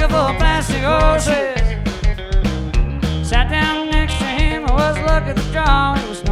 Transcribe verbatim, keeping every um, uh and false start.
full of plastic horses. Sat down next to him, I was looking at the draw. It was